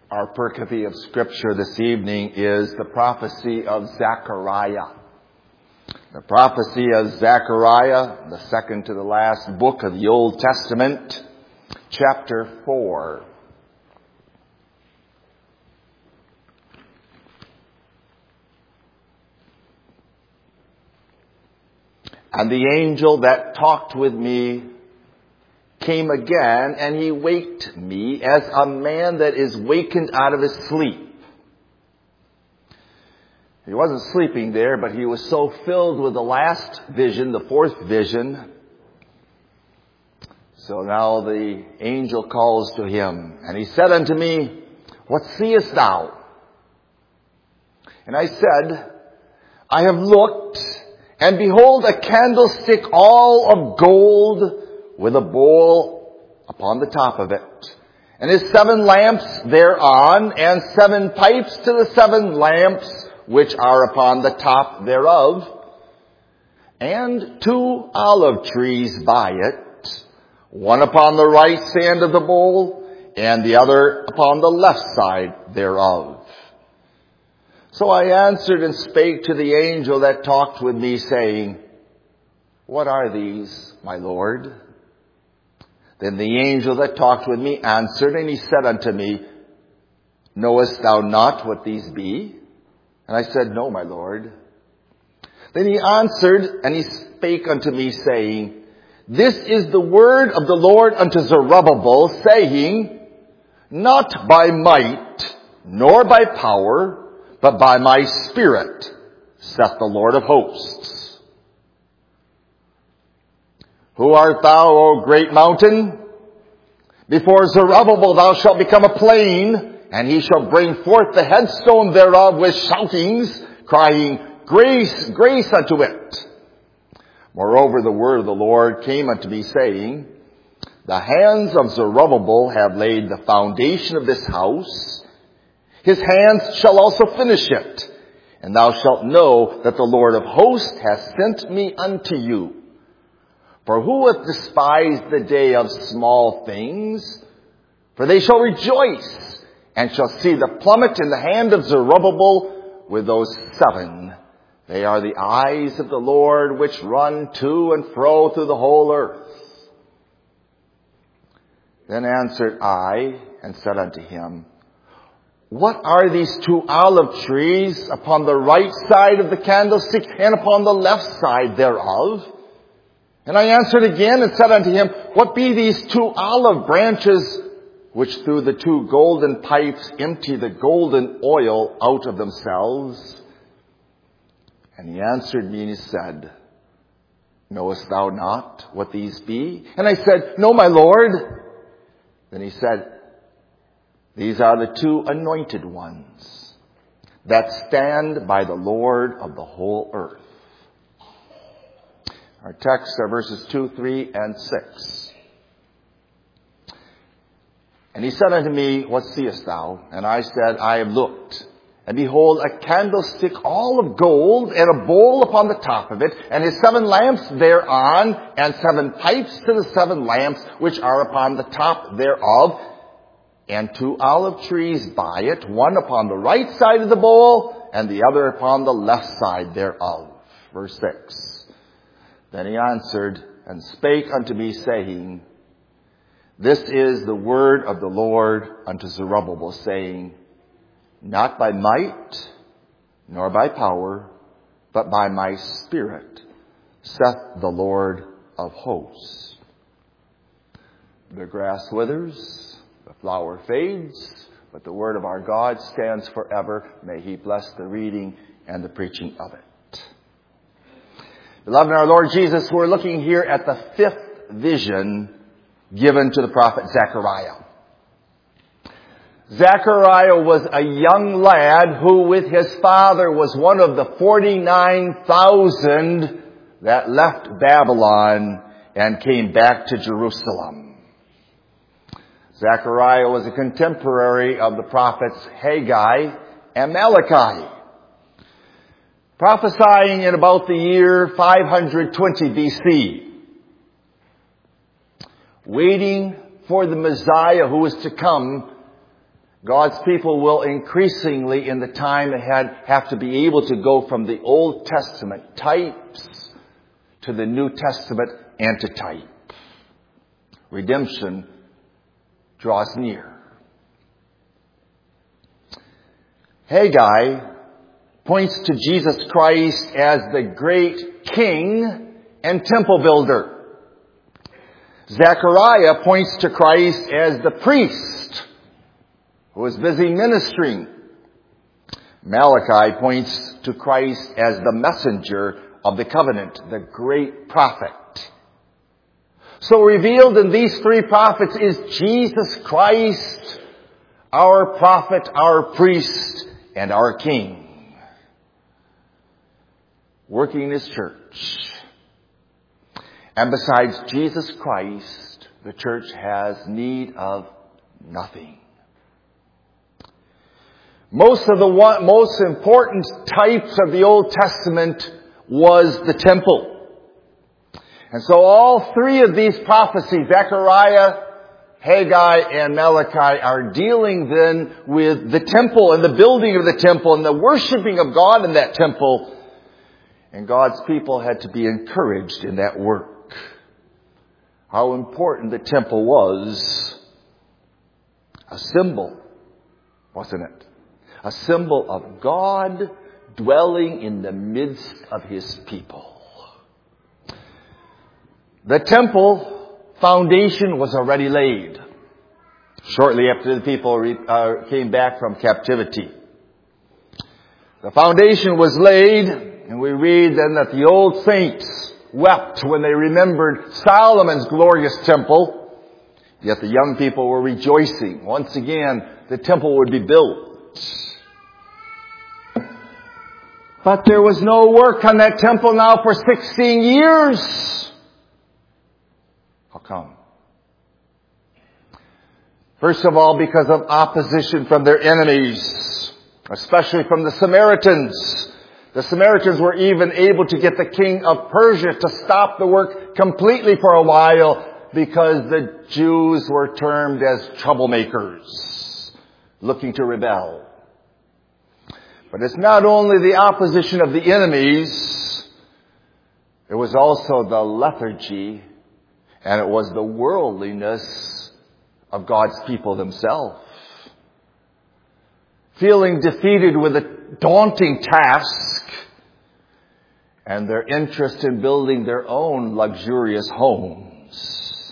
Our pericope of Scripture this evening is the prophecy of Zechariah. The prophecy of Zechariah, the second to the last book of the Old Testament, chapter 4. And the angel that talked with me came again, and he waked me as a man that is wakened out of his sleep. He wasn't sleeping there, but he was so filled with the last vision, the fourth vision. So now the angel calls to him, and he said unto me, What seest thou? And I said, I have looked, and behold a candlestick all of gold, with a bowl upon the top of it, and his 7 lamps thereon, and 7 pipes to the 7 lamps which are upon the top thereof, and 2 olive trees by it, one upon the right side of the bowl, and the other upon the left side thereof. So I answered and spake to the angel that talked with me, saying, What are these, my Lord? Then the angel that talked with me answered, and he said unto me, Knowest thou not what these be? And I said, No, my Lord. Then he answered, and he spake unto me, saying, This is the word of the Lord unto Zerubbabel, saying, Not by might, nor by power, but by my Spirit, saith the Lord of hosts. Who art thou, O great mountain? Before Zerubbabel thou shalt become a plain, and he shall bring forth the headstone thereof with shoutings, crying, Grace, grace unto it. Moreover, the word of the Lord came unto me, saying, The hands of Zerubbabel have laid the foundation of this house. His hands shall also finish it. And thou shalt know that the Lord of hosts hath sent me unto you. For who hath despised the day of small things? For they shall rejoice, and shall see the plummet in the hand of Zerubbabel with those 7. They are the eyes of the Lord, which run to and fro through the whole earth. Then answered I, and said unto him, What are these 2 olive trees upon the right side of the candlestick, and upon the left side thereof? And I answered again and said unto him, What be these 2 olive branches, which through the 2 golden pipes empty the golden oil out of themselves? And he answered me and he said, Knowest thou not what these be? And I said, No, my Lord. Then he said, These are the 2 anointed ones that stand by the Lord of the whole earth. Our texts are verses 2, 3, and 6. And he said unto me, What seest thou? And I said, I have looked, and behold, a candlestick all of gold, and a bowl upon the top of it, and his 7 lamps thereon, and 7 pipes to the 7 lamps which are upon the top thereof, and 2 olive trees by it, one upon the right side of the bowl, and the other upon the left side thereof. Verse 6. Then he answered and spake unto me, saying, This is the word of the Lord unto Zerubbabel, saying, Not by might, nor by power, but by my Spirit, saith the Lord of hosts. The grass withers, the flower fades, but the word of our God stands forever. May he bless the reading and the preaching of it. Beloved in our Lord Jesus, we're looking here at the 5th vision given to the prophet Zechariah. Zechariah was a young lad who with his father was one of the 49,000 that left Babylon and came back to Jerusalem. Zechariah was a contemporary of the prophets Haggai and Malachi, prophesying in about the year 520 BC, waiting for the Messiah who was to come God's people will increasingly in the time ahead have to be able to go from the Old Testament types to the New Testament antitype. Redemption draws near. Haggai points to Jesus Christ as the great king and temple builder. Zechariah points to Christ as the priest who is busy ministering. Malachi points to Christ as the messenger of the covenant, the great prophet. So revealed in these three prophets is Jesus Christ, our prophet, our priest, and our king, working in his church. And besides Jesus Christ, the church has need of nothing. Most important types of the Old Testament was the temple. And so all three of these prophecies, Zechariah, Haggai, and Malachi, are dealing then with the temple and the building of the temple and the worshiping of God in that temple. And God's people had to be encouraged in that work. How important the temple was. A symbol, wasn't it? A symbol of God dwelling in the midst of his people. The temple foundation was already laid shortly after the people came back from captivity. The foundation was laid, and we read then that the old saints wept when they remembered Solomon's glorious temple, yet the young people were rejoicing. Once again, the temple would be built. But there was no work on that temple now for 16 years. How come? First of all, because of opposition from their enemies, especially from the Samaritans. The Samaritans were even able to get the king of Persia to stop the work completely for a while because the Jews were termed as troublemakers, looking to rebel. But it's not only the opposition of the enemies, it was also the lethargy and it was the worldliness of God's people themselves. Feeling defeated with a daunting task and their interest in building their own luxurious homes.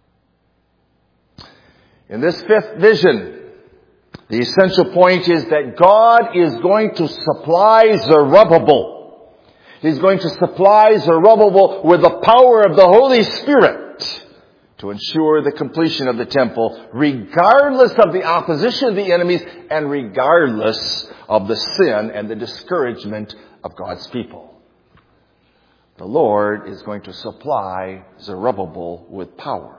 In this fifth vision, the essential point is that God is going to supply Zerubbabel. He's going to supply Zerubbabel with the power of the Holy Spirit to ensure the completion of the temple, regardless of the opposition of the enemies and regardless of the sin and the discouragement of God's people. The Lord is going to supply Zerubbabel with power.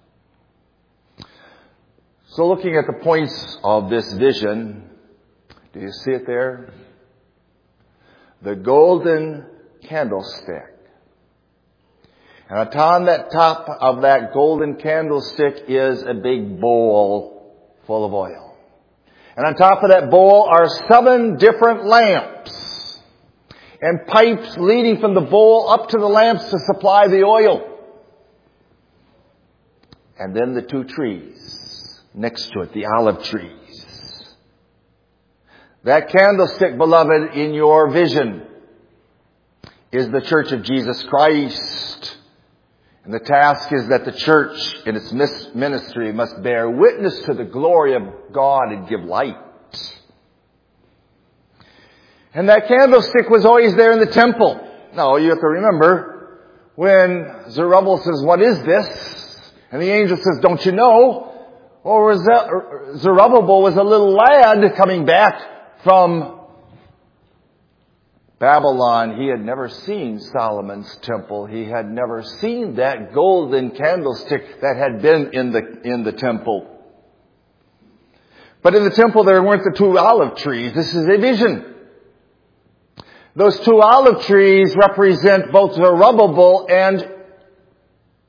So looking at the points of this vision, do you see it there? The golden candlestick. And upon that top of that golden candlestick is a big bowl full of oil. And on top of that bowl are 7 different lamps and pipes leading from the bowl up to the lamps to supply the oil. And then the 2 trees next to it, the olive trees. That candlestick, beloved, in your vision is the church of Jesus Christ. And the task is that the church in its ministry must bear witness to the glory of God and give light. And that candlestick was always there in the temple. Now, you have to remember, when Zerubbabel says, "What is this?" And the angel says, "Don't you know?" Well, Zerubbabel was a little lad coming back from Babylon. He had never seen Solomon's temple. He had never seen that golden candlestick that had been in the temple. But in the temple there weren't the 2 olive trees. This is a vision. Those 2 olive trees represent both Zerubbabel and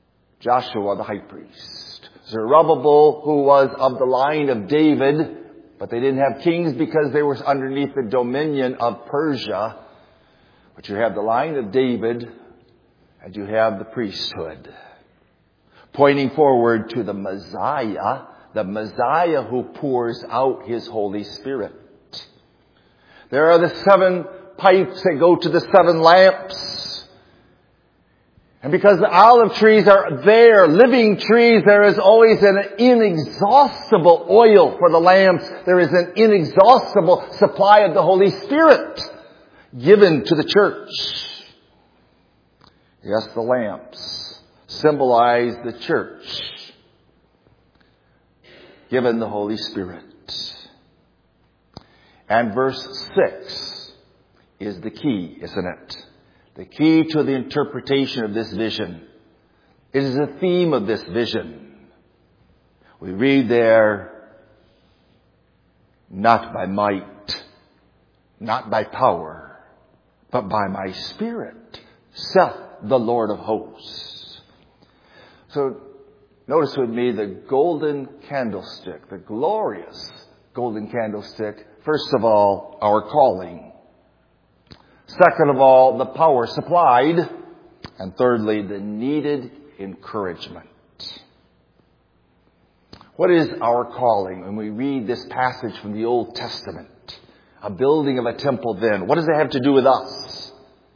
Joshua the high priest. Zerubbabel, who was of the line of David, But they didn't have kings because they were underneath the dominion of Persia. But you have the line of David and you have the priesthood. Pointing forward to the Messiah who pours out His Holy Spirit. There are the 7 pipes that go to the 7 lamps. And because the olive trees are there, living trees, there is always an inexhaustible oil for the lamps. There is an inexhaustible supply of the Holy Spirit given to the church. Yes, the lamps symbolize the church given the Holy Spirit. And verse 6 is the key, isn't it? The key to the interpretation of this vision. It is the theme of this vision. We read there, not by might, not by power, but by my Spirit, saith the Lord of hosts. So notice with me the golden candlestick, the glorious golden candlestick. First of all, our calling. Second of all, the power supplied. And thirdly, the needed encouragement. What is our calling when we read this passage from the Old Testament? A building of a temple then. What does it have to do with us?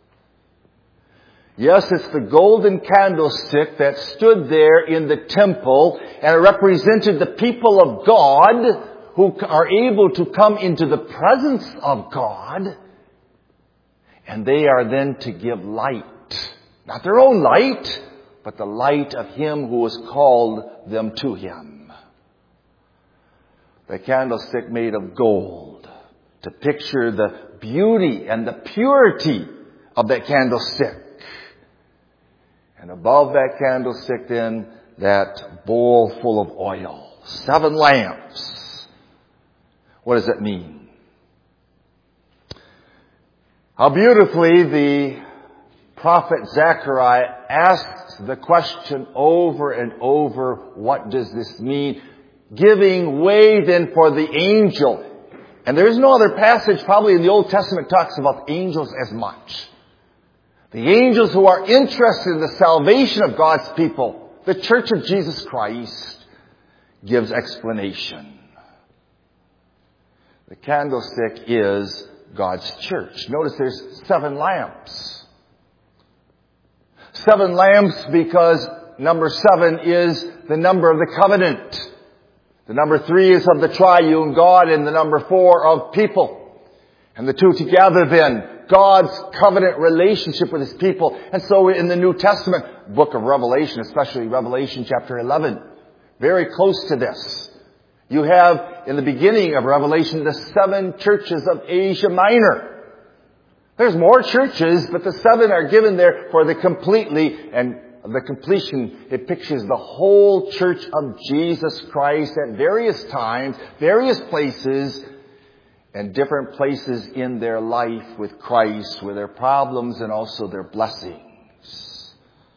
Yes, it's the golden candlestick that stood there in the temple and it represented the people of God who are able to come into the presence of God. And they are then to give light. Not their own light, but the light of Him who has called them to Him. The candlestick made of gold to picture the beauty and the purity of that candlestick. And above that candlestick then, that bowl full of oil. 7 lamps. What does that mean? How beautifully the prophet Zechariah asks the question over and over, what does this mean? Giving way then for the angel. And there is no other passage probably in the Old Testament talks about angels as much. The angels who are interested in the salvation of God's people, the Church of Jesus Christ, gives explanation. The candlestick is God's church. Notice there's 7 lamps. 7 lamps because number 7 is the number of the covenant. The number 3 is of the triune God and the number 4 of people. And the 2 together then, God's covenant relationship with His people. And so in the New Testament, book of Revelation, especially Revelation chapter 11, very close to this. You have, in the beginning of Revelation, the 7 churches of Asia Minor. There's more churches, but the 7 are given there for the completely, and the completion, it pictures the whole church of Jesus Christ at various times, various places, and different places in their life with Christ, with their problems and also their blessings.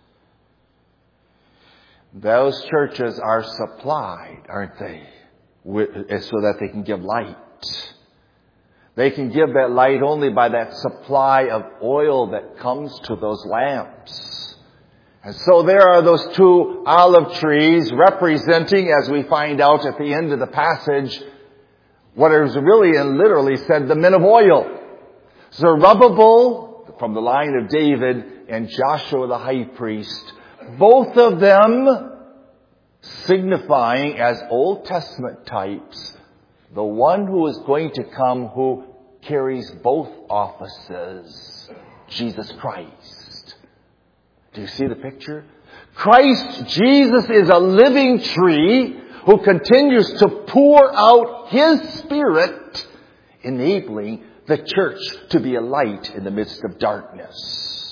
Those churches are supplied, aren't they? So that they can give light. They can give that light only by that supply of oil that comes to those lamps. And so there are those 2 olive trees representing, as we find out at the end of the passage, what is really and literally said, the men of oil. Zerubbabel, from the line of David, and Joshua the high priest. Both of them signifying as Old Testament types the one who is going to come who carries both offices, Jesus Christ. Do you see the picture? Christ Jesus is a living tree who continues to pour out His Spirit, enabling the church to be a light in the midst of darkness.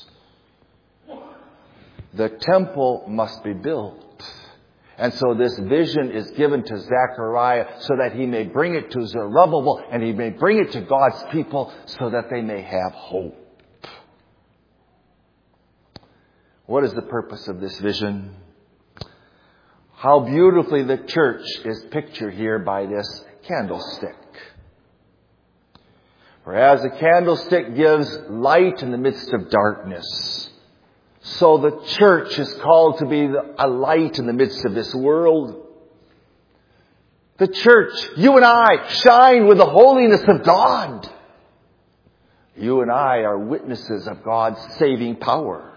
The temple must be built. And so this vision is given to Zechariah so that he may bring it to Zerubbabel and he may bring it to God's people so that they may have hope. What is the purpose of this vision? How beautifully the church is pictured here by this candlestick. For as a candlestick gives light in the midst of darkness, so the church is called to be a light in the midst of this world. The church, you and I, shine with the holiness of God. You and I are witnesses of God's saving power.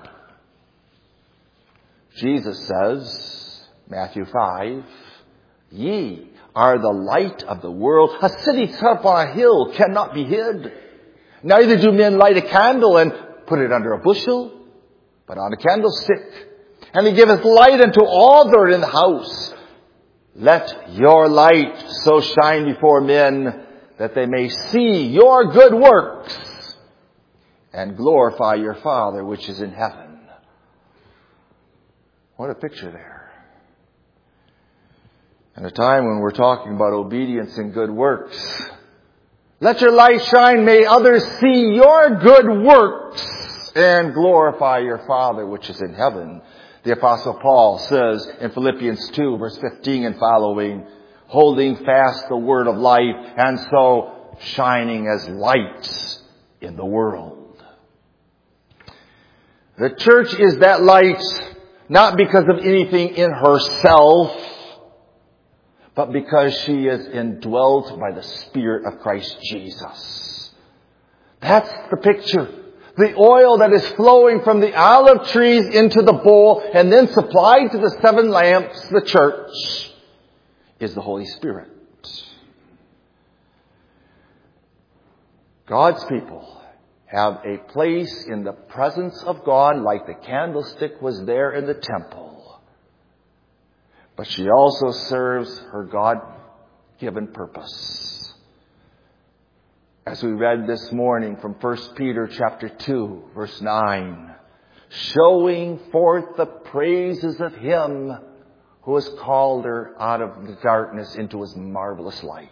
Jesus says, Matthew 5, ye are the light of the world. A city set up on a hill cannot be hid. Neither do men light a candle and put it under a bushel, but on a candlestick. And he giveth light unto all that are in the house. Let your light so shine before men that they may see your good works and glorify your Father which is in heaven. What a picture there. In a time when we're talking about obedience and good works, let your light shine, may others see your good works and glorify your Father which is in heaven. The Apostle Paul says in Philippians 2, verse 15 and following, holding fast the word of life, and so shining as lights in the world. The church is that light not because of anything in herself, but because she is indwelt by the Spirit of Christ Jesus. That's the picture. The oil that is flowing from the olive trees into the bowl and then supplied to the 7 lamps, the church, is the Holy Spirit. God's people have a place in the presence of God like the candlestick was there in the temple. But she also serves her God-given purpose. As we read this morning from 1 Peter chapter 2, verse 9, showing forth the praises of Him who has called her out of the darkness into His marvelous light.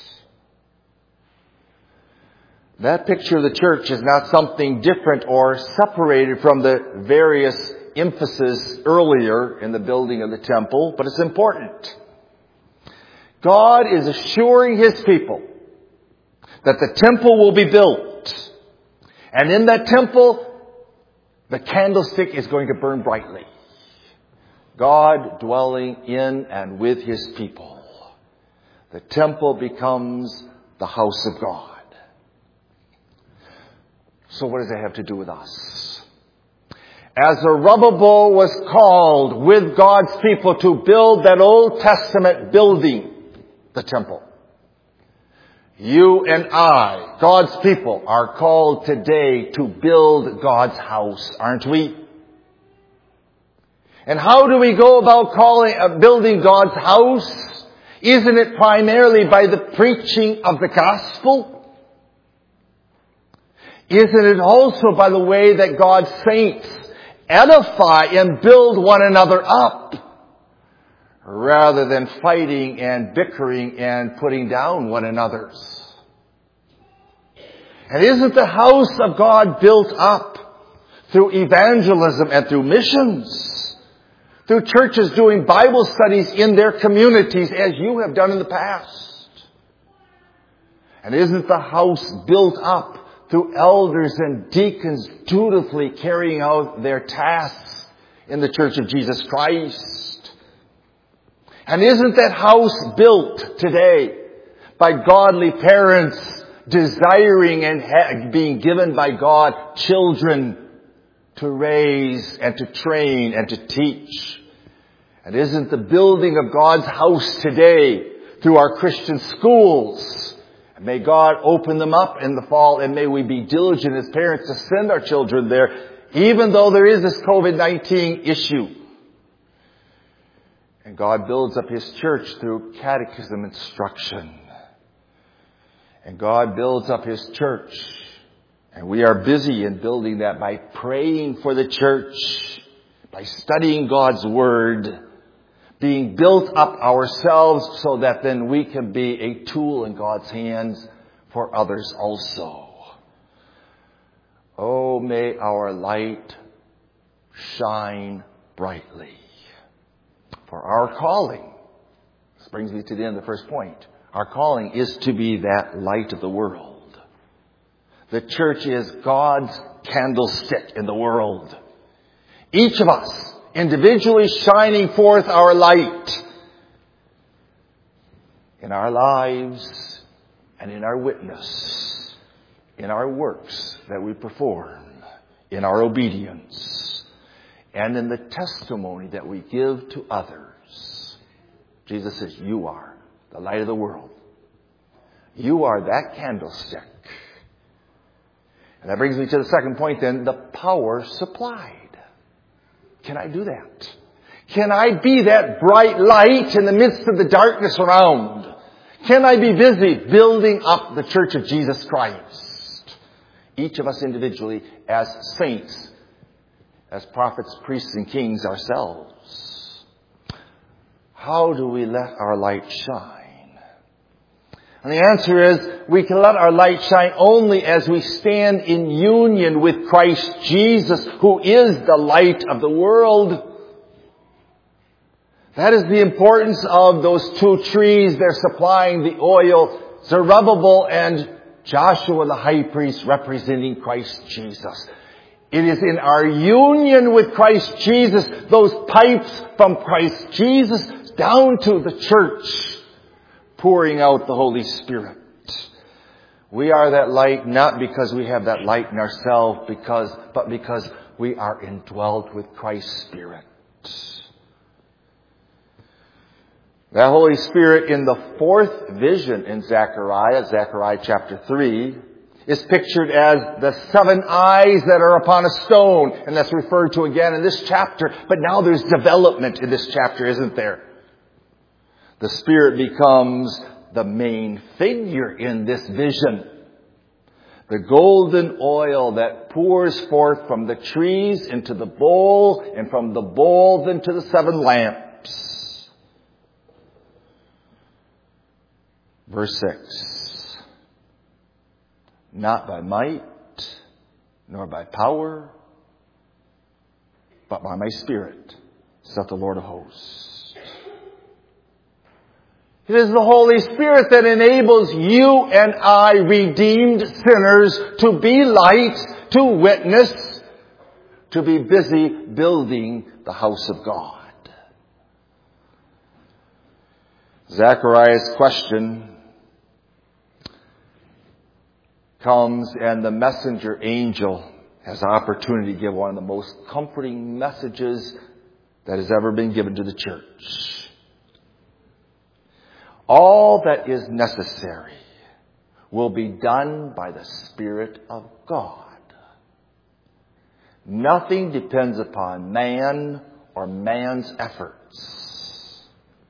That picture of the church is not something different or separated from the various emphasis earlier in the building of the temple, but it's important. God is assuring His people that the temple will be built. And in that temple, the candlestick is going to burn brightly. God dwelling in and with His people. The temple becomes the house of God. So what does that have to do with us? As Zerubbabel was called with God's people to build that Old Testament building, the temple, you and I, God's people, are called today to build God's house, aren't we? And how do we go about building God's house? Isn't it primarily by the preaching of the gospel? Isn't it also by the way that God's saints edify and build one another up, rather than fighting and bickering and putting down one another's? And isn't the house of God built up through evangelism and through missions? Through churches doing Bible studies in their communities as you have done in the past? And isn't the house built up through elders and deacons dutifully carrying out their tasks in the Church of Jesus Christ? And isn't that house built today by godly parents desiring and being given by God children to raise and to train and to teach? And isn't the building of God's house today through our Christian schools? May God open them up in the fall, and may we be diligent as parents to send our children there, even though there is this COVID-19 issue. And God builds up His church through catechism instruction. And God builds up His church. And we are busy in building that by praying for the church, by studying God's Word, being built up ourselves so that then we can be a tool in God's hands for others also. Oh, may our light shine brightly. For our calling, this brings me to the end of the first point, our calling is to be that light of the world. The church is God's candlestick in the world. Each of us individually shining forth our light in our lives and in our witness, in our works that we perform, in our obedience, and in the testimony that we give to others. Jesus says, you are the light of the world. You are that candlestick. And that brings me to the second point then, the power supplied. Can I do that? Can I be that bright light in the midst of the darkness around? Can I be busy building up the church of Jesus Christ? Each of us individually as saints, as prophets, priests, and kings ourselves. How do we let our light shine? And the answer is, we can let our light shine only as we stand in union with Christ Jesus, who is the light of the world. That is the importance of those two trees. They're supplying the oil, Zerubbabel and Joshua the high priest, representing Christ Jesus. It is in our union with Christ Jesus, those pipes from Christ Jesus down to the church, pouring out the Holy Spirit. We are that light not because we have that light in ourselves, but because we are indwelt with Christ's Spirit. That Holy Spirit in the fourth vision in Zechariah chapter 3, is pictured as the 7 eyes that are upon a stone. And that's referred to again in this chapter. But now there's development in this chapter, isn't there? The Spirit becomes the main figure in this vision. The golden oil that pours forth from the trees into the bowl, and from the bowl into the 7 lamps. Verse 6. Not by might, nor by power, but by my Spirit, saith the Lord of hosts. It is the Holy Spirit that enables you and I, redeemed sinners, to be light, to witness, to be busy building the house of God. Zechariah's question comes, and the messenger angel has an opportunity to give one of the most comforting messages that has ever been given to the church. All that is necessary will be done by the Spirit of God. Nothing depends upon man or man's efforts.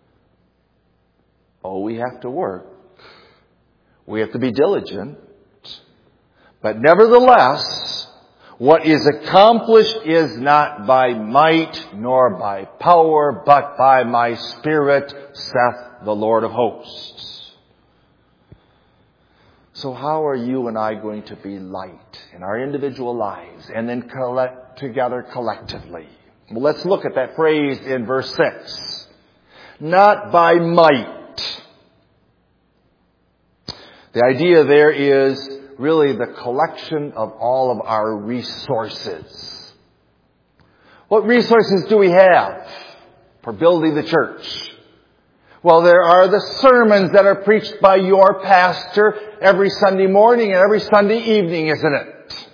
Oh, we have to work. We have to be diligent. But nevertheless, what is accomplished is not by might nor by power, but by my Spirit, saith the Lord of hosts. So how are you and I going to be light in our individual lives and then together collectively? Well, let's look at that phrase in verse 6. Not by might. The idea there is really the collection of all of our resources. What resources do we have for building the church? Well, there are the sermons that are preached by your pastor every Sunday morning and every Sunday evening, isn't it?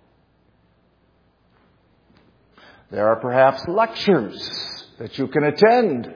There are perhaps lectures that you can attend.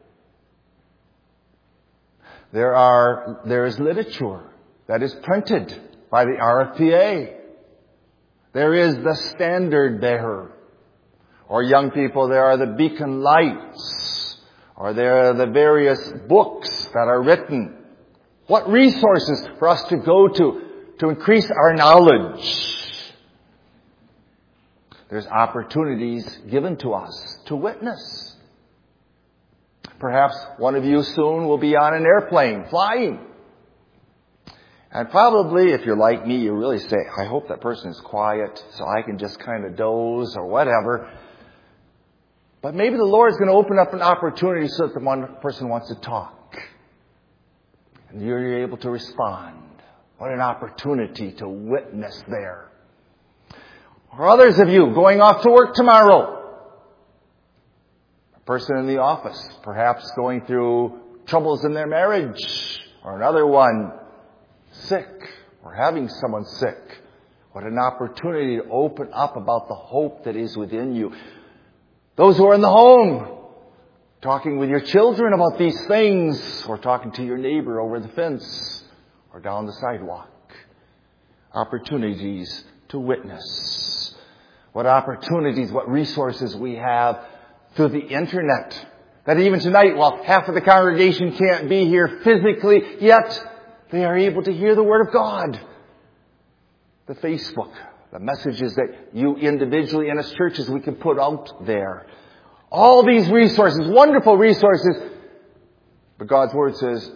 There is literature that is printed by the RFPA. There is the Standard Bearer. Or young people, there are the Beacon Lights. Or there are the various books that are written. What resources for us to go to increase our knowledge? There's opportunities given to us to witness. Perhaps one of you soon will be on an airplane flying. And probably, if you're like me, you really say, I hope that person is quiet so I can just kind of doze or whatever. But maybe the Lord is going to open up an opportunity so that the one person wants to talk. And you're able to respond. What an opportunity to witness there. Or others of you going off to work tomorrow. A person in the office, perhaps going through troubles in their marriage. Or another one sick or having someone sick. What an opportunity to open up about the hope that is within you. Those who are in the home, talking with your children about these things, or talking to your neighbor over the fence or down the sidewalk. Opportunities to witness. What opportunities, what resources we have through the internet. That even tonight, while half of the congregation can't be here physically, yet they are able to hear the Word of God. The Facebook, the messages that you individually and as churches we can put out there. All these resources, wonderful resources. But God's Word says,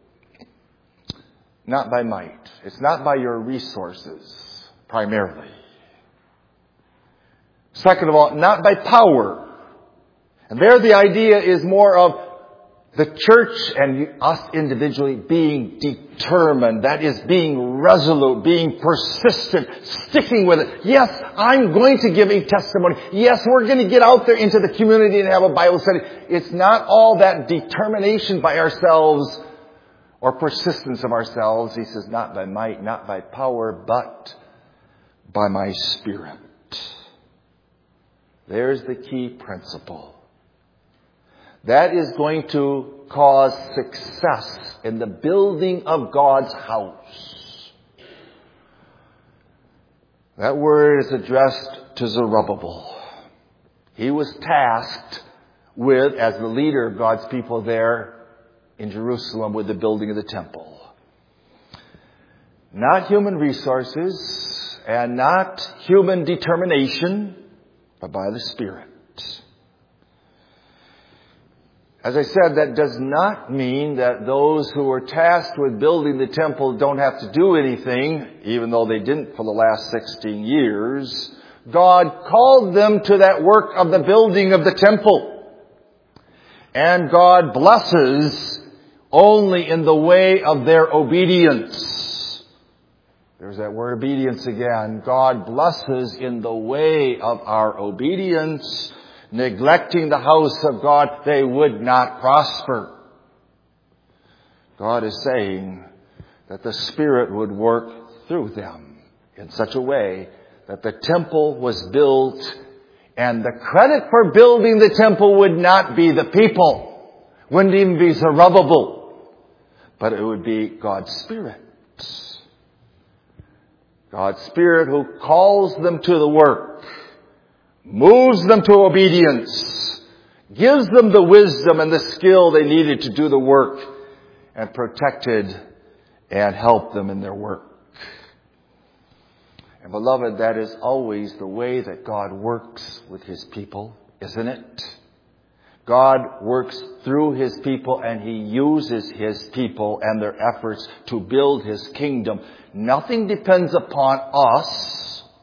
not by might. It's not by your resources, primarily. Second of all, not by power. And there the idea is more of the church and us individually being determined. That is being resolute, being persistent, sticking with it. Yes, I'm going to give a testimony. Yes, we're going to get out there into the community and have a Bible study. It's not all that determination by ourselves or persistence of ourselves. He says, not by might, not by power, but by my Spirit. There's the key principle. That is going to cause success in the building of God's house. That word is addressed to Zerubbabel. He was tasked with, as the leader of God's people there in Jerusalem, with the building of the temple. Not human resources and not human determination, but by the Spirit. As I said, that does not mean that those who were tasked with building the temple don't have to do anything, even though they didn't for the last 16 years. God called them to that work of the building of the temple. And God blesses only in the way of their obedience. There's that word obedience again. God blesses in the way of our obedience. Neglecting the house of God, they would not prosper. God is saying that the Spirit would work through them in such a way that the temple was built, and the credit for building the temple would not be the people. Wouldn't even be Zerubbabel. But it would be God's Spirit. God's Spirit who calls them to the work. Moves them to obedience, gives them the wisdom and the skill they needed to do the work, and protected and helped them in their work. And beloved, that is always the way that God works with His people, isn't it? God works through His people, and He uses His people and their efforts to build His kingdom. Nothing depends upon us.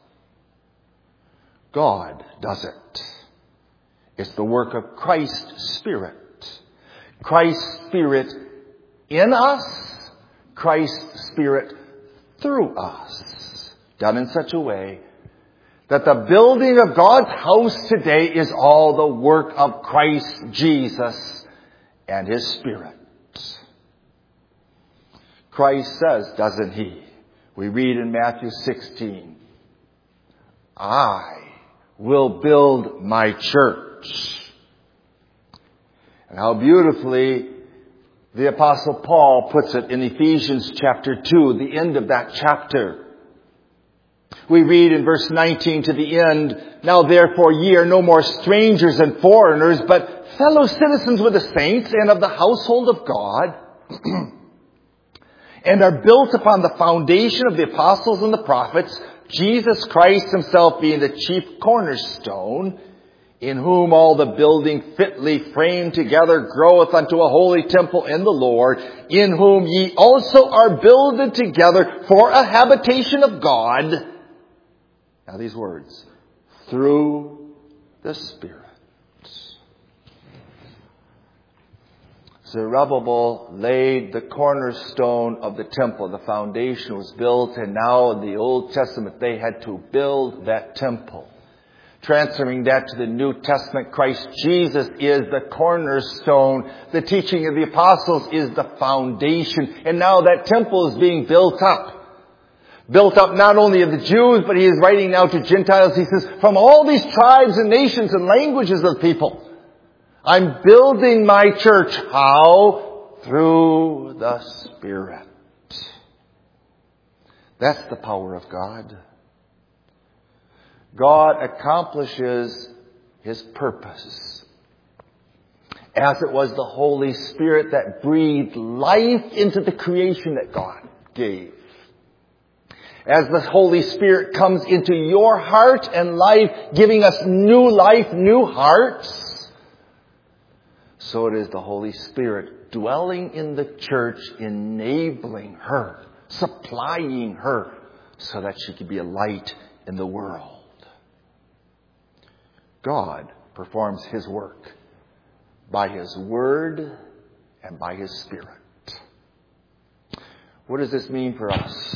God does it. It's the work of Christ's Spirit. Christ's Spirit in us, Christ's Spirit through us. Done in such a way that the building of God's house today is all the work of Christ Jesus and His Spirit. Christ says, doesn't He? We read in Matthew 16, I will build my church. And how beautifully the Apostle Paul puts it in Ephesians chapter 2, the end of that chapter. We read in verse 19 to the end, now therefore ye are no more strangers and foreigners, but fellow citizens with the saints and of the household of God, and are built upon the foundation of the apostles and the prophets, Jesus Christ Himself being the chief cornerstone, in whom all the building fitly framed together groweth unto a holy temple in the Lord, in whom ye also are builded together for a habitation of God. Now these words, through the Spirit. Zerubbabel laid the cornerstone of the temple. The foundation was built, and now in the Old Testament they had to build that temple. Transferring that to the New Testament, Christ Jesus is the cornerstone. The teaching of the apostles is the foundation. And now that temple is being built up. Built up not only of the Jews, but he is writing now to Gentiles. He says, from all these tribes and nations and languages of people, I'm building my church. How? Through the Spirit. That's the power of God. God accomplishes His purpose. As it was the Holy Spirit that breathed life into the creation that God gave. As the Holy Spirit comes into your heart and life, giving us new life, new hearts, so it is the Holy Spirit dwelling in the church, enabling her, supplying her, so that she can be a light in the world. God performs His work by His Word and by His Spirit. What does this mean for us?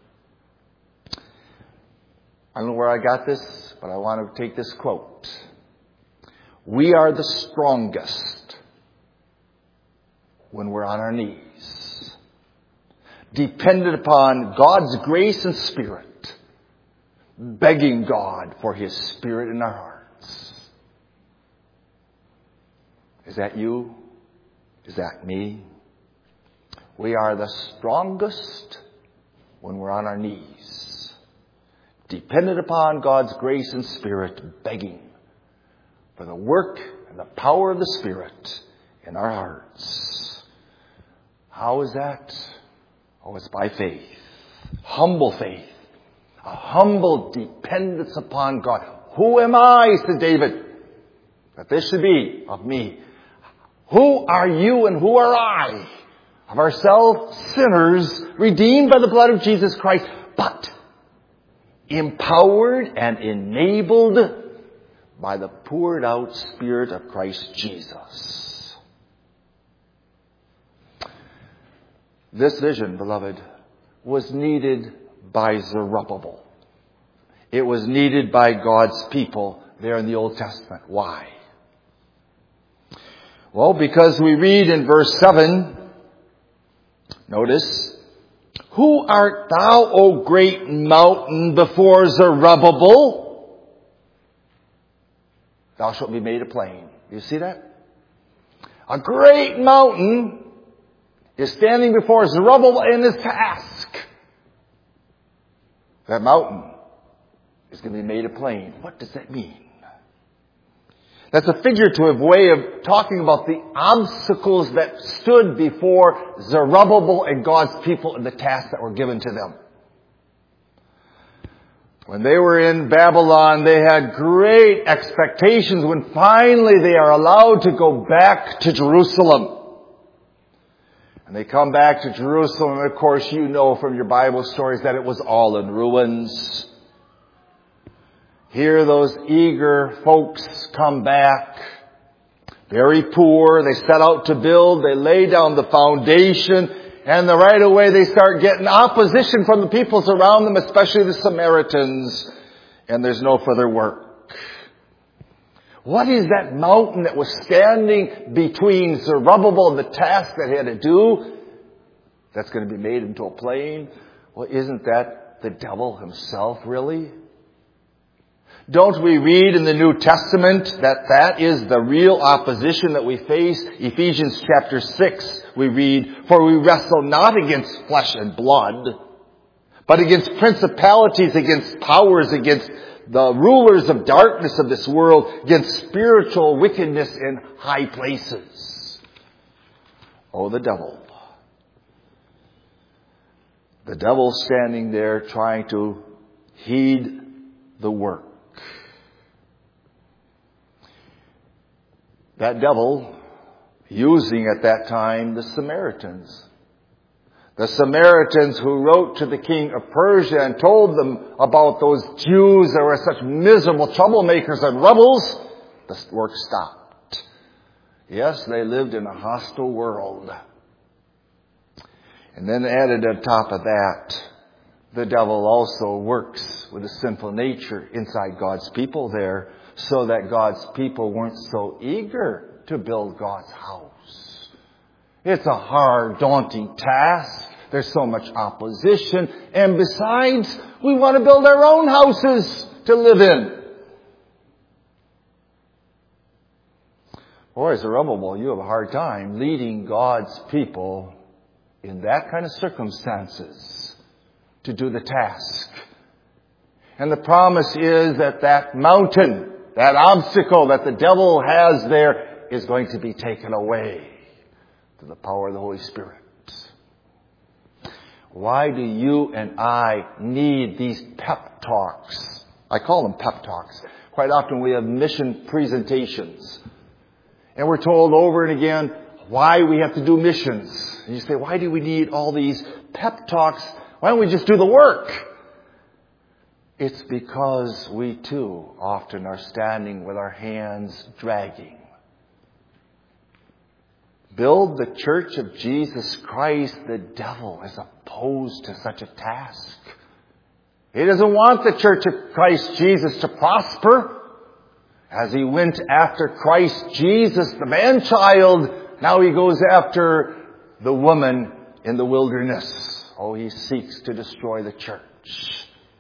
I don't know where I got this, but I want to take this quote. We are the strongest when we're on our knees, dependent upon God's grace and Spirit, begging God for His Spirit in our hearts. Is that you? Is that me? We are the strongest when we're on our knees, dependent upon God's grace and Spirit, begging for the work and the power of the Spirit in our hearts. How is that? Oh, it's by faith. Humble faith. A humble dependence upon God. Who am I, said David, that this should be of me? Who are you and who are I? Of ourselves, sinners, redeemed by the blood of Jesus Christ, but empowered and enabled by the poured out Spirit of Christ Jesus. This vision, beloved, was needed by Zerubbabel. It was needed by God's people there in the Old Testament. Why? Well, because we read in verse 7, notice, who art thou, O great mountain, before Zerubbabel? Thou shalt be made a plain. You see that? A great mountain is standing before Zerubbabel in his task. That mountain is going to be made a plain. What does that mean? That's a figurative way of talking about the obstacles that stood before Zerubbabel and God's people in the tasks that were given to them. When they were in Babylon, they had great expectations when finally they are allowed to go back to Jerusalem. And they come back to Jerusalem, and of course you know from your Bible stories that it was all in ruins. Here those eager folks come back, very poor. They set out to build. They lay down the foundation. And right away they start getting opposition from the peoples around them, especially the Samaritans. And there's no further work. What is that mountain that was standing between Zerubbabel and the task that he had to do that's going to be made into a plain? Well, isn't that the devil himself, really? Don't we read in the New Testament that is the real opposition that we face? Ephesians chapter 6, we read, for we wrestle not against flesh and blood, but against principalities, against powers, against the rulers of darkness of this world, against spiritual wickedness in high places. Oh, the devil. The devil standing there trying to heed the work. That devil using at that time the Samaritans. The Samaritans who wrote to the king of Persia and told them about those Jews that were such miserable troublemakers and rebels. The work stopped. Yes, they lived in a hostile world. And then added on top of that, the devil also works with a sinful nature inside God's people there, so that God's people weren't so eager to build God's house. It's a hard, daunting task. There's so much opposition. And besides, we want to build our own houses to live in. Boy, Zerubbabel, you have a hard time leading God's people in that kind of circumstances to do the task. And the promise is that that mountain, that obstacle that the devil has there is going to be taken away through the power of the Holy Spirit. Why do you and I need these pep talks? I call them pep talks. Quite often we have mission presentations. And we're told over and again why we have to do missions. And you say, why do we need all these pep talks? Why don't we just do the work? It's because we too often are standing with our hands dragging. Build the church of Jesus Christ. The devil is opposed to such a task. He doesn't want the church of Christ Jesus to prosper. As he went after Christ Jesus, the man-child, now he goes after the woman in the wilderness. Oh, he seeks to destroy the church.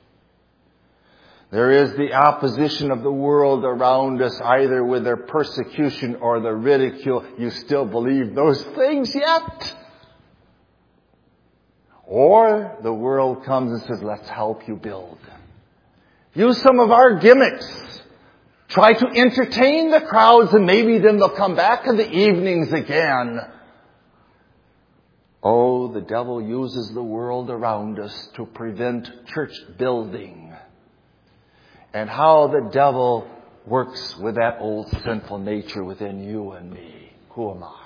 There is the opposition of the world around us, either with their persecution or the ridicule. You still believe those things yet? Or the world comes and says, let's help you build. Use some of our gimmicks. Try to entertain the crowds, and maybe then they'll come back in the evenings again. Oh, the devil uses the world around us to prevent church building. And how the devil works with that old sinful nature within you and me. Who am I?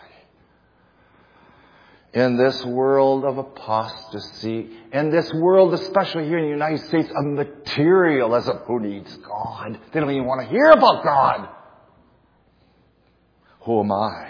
In this world of apostasy, in this world, especially here in the United States, of materialism, who needs God? They don't even want to hear about God. Who am I?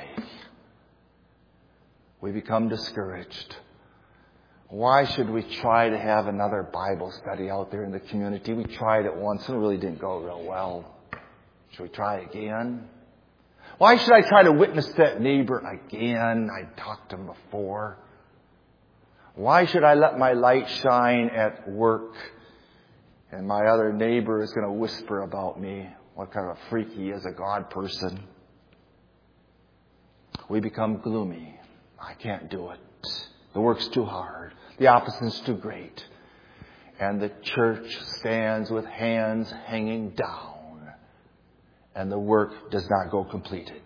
We become discouraged. Why should we try to have another Bible study out there in the community? We tried it once and it really didn't go real well. Should we try again? Why should I try to witness that neighbor again? I talked to him before. Why should I let my light shine at work and my other neighbor is going to whisper about me what kind of a freak he is, a God person? We become gloomy. I can't do it. The work's too hard. The opposition's too great. And the church stands with hands hanging down. And the work does not go completed.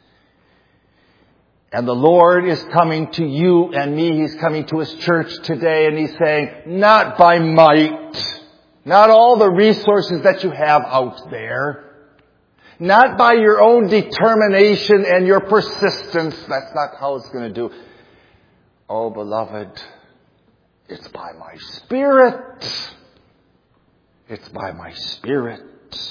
And the Lord is coming to you and me. He's coming to His church today. And He's saying, not by might. Not all the resources that you have out there. Not by your own determination and your persistence. That's not how it's going to do. Oh, beloved, it's by my Spirit. It's by my Spirit.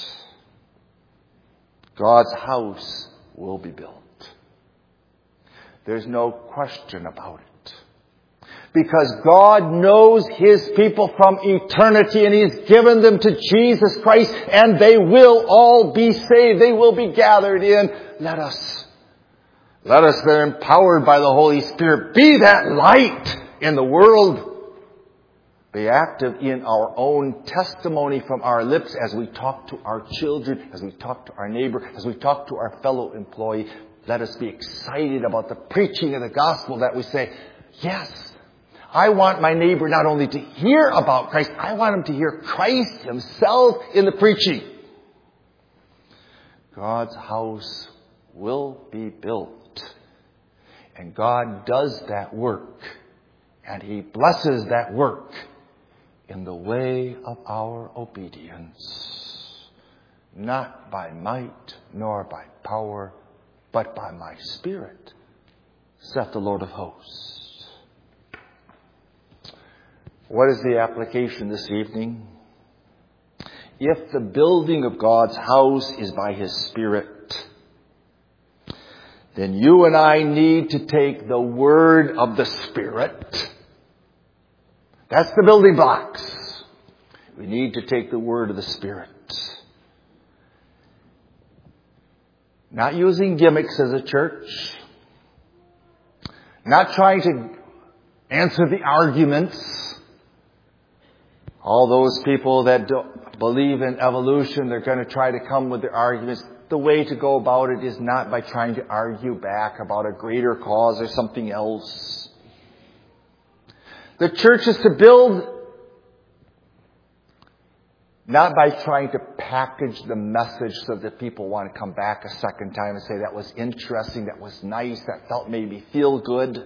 God's house will be built. There's no question about it. Because God knows His people from eternity and He's given them to Jesus Christ and they will all be saved. They will be gathered in. Let us, they're empowered by the Holy Spirit. Be that light in the world. Be active in our own testimony from our lips as we talk to our children, as we talk to our neighbor, as we talk to our fellow employee. Let us be excited about the preaching of the gospel that we say, yes, I want my neighbor not only to hear about Christ, I want him to hear Christ Himself in the preaching. God's house will be built. And God does that work. And He blesses that work in the way of our obedience. Not by might nor by power, but by my Spirit, saith the Lord of hosts. What is the application this evening? If the building of God's house is by His Spirit, then you and I need to take the word of the Spirit. That's the building blocks. We need to take the word of the Spirit. Not using gimmicks as a church. Not trying to answer the arguments. All those people that don't believe in evolution, they're going to try to come with their arguments. The way to go about it is not by trying to argue back about a greater cause or something else. The church is to build not by trying to package the message so that people want to come back a second time and say, that was interesting, that was nice, that made me feel good.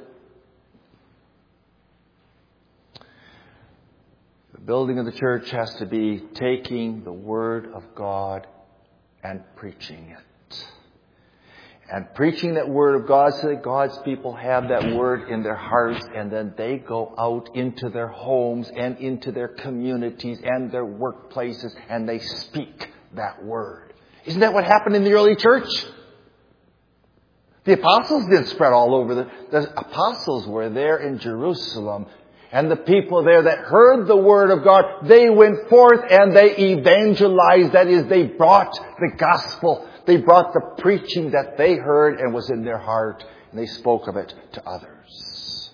The building of the church has to be taking the Word of God and preaching it. And preaching that Word of God so that God's people have that Word in their hearts, and then they go out into their homes and into their communities and their workplaces and they speak that Word. Isn't that what happened in the early church? The apostles didn't spread all over. The apostles were there in Jerusalem. And the people there that heard the Word of God, they went forth and they evangelized. That is, they brought the gospel. They brought the preaching that they heard and was in their heart. And they spoke of it to others.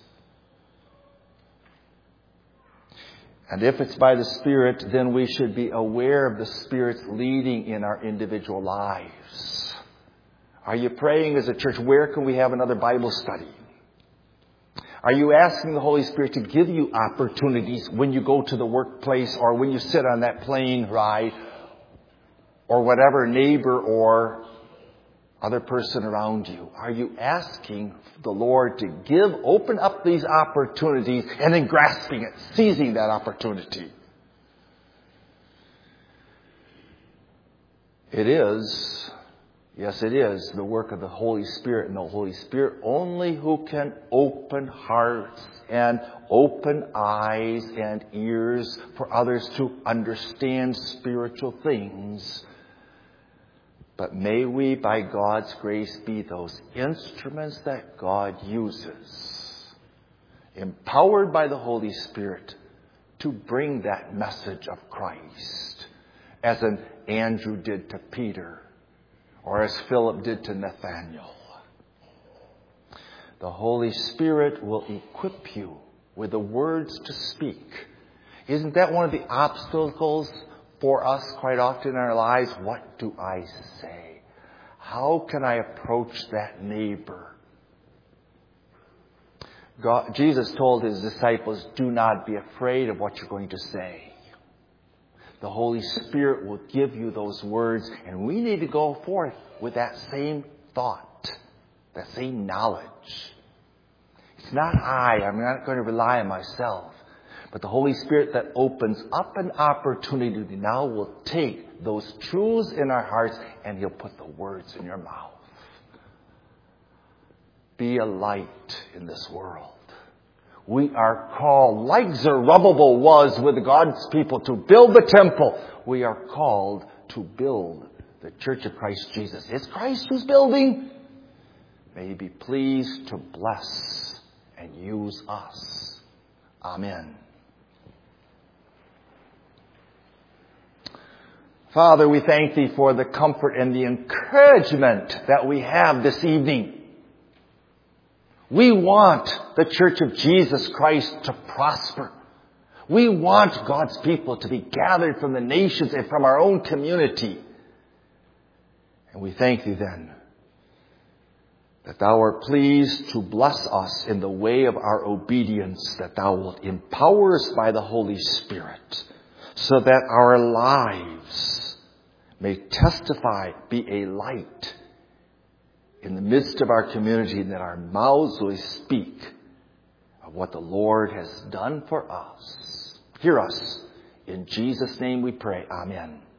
And if it's by the Spirit, then we should be aware of the Spirit's leading in our individual lives. Are you praying as a church? Where can we have another Bible study? Are you asking the Holy Spirit to give you opportunities when you go to the workplace or when you sit on that plane ride or whatever neighbor or other person around you? Are you asking the Lord to open up these opportunities and then grasping it, seizing that opportunity? It is. Yes, it is the work of the Holy Spirit, and the Holy Spirit only who can open hearts and open eyes and ears for others to understand spiritual things. But may we, by God's grace, be those instruments that God uses, empowered by the Holy Spirit, to bring that message of Christ, as an Andrew did to Peter, or as Philip did to Nathaniel. The Holy Spirit will equip you with the words to speak. Isn't that one of the obstacles for us quite often in our lives? What do I say? How can I approach that neighbor? Jesus told his disciples, do not be afraid of what you're going to say. The Holy Spirit will give you those words, and we need to go forth with that same thought, that same knowledge. It's not I'm not going to rely on myself, but the Holy Spirit that opens up an opportunity now will take those truths in our hearts and He'll put the words in your mouth. Be a light in this world. We are called, like Zerubbabel was with God's people, to build the temple. We are called to build the Church of Christ Jesus. It's Christ who's building. May He be pleased to bless and use us. Amen. Father, we thank Thee for the comfort and the encouragement that we have this evening. We want the Church of Jesus Christ to prosper. We want God's people to be gathered from the nations and from our own community. And we thank Thee then that Thou art pleased to bless us in the way of our obedience, that Thou wilt empower us by the Holy Spirit, so that our lives may testify, be a light in the midst of our community, and that our mouths will speak of what the Lord has done for us. Hear us. In Jesus' name we pray. Amen.